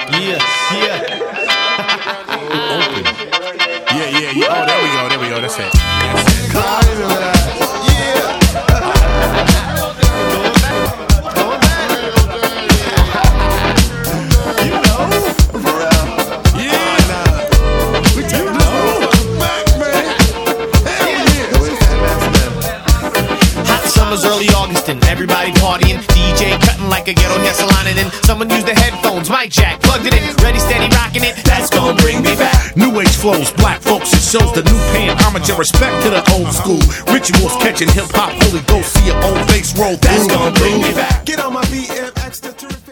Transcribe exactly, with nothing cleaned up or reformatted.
Yeah, yeah. Open. Yeah, yeah, yeah. Oh, there we go, there we go. That's it. That's it. Early August and everybody partying, D J cutting like a ghetto hair salon, and then someone used the headphones, mic jack, plugged it in, ready, steady, rocking it. That's gonna bring me back. New age flows, black folks, it shows the new paying homage and respect to the old school rituals, catching hip hop, Holy Ghost, see your own face roll. That's gonna bring me back. Get on my B M X.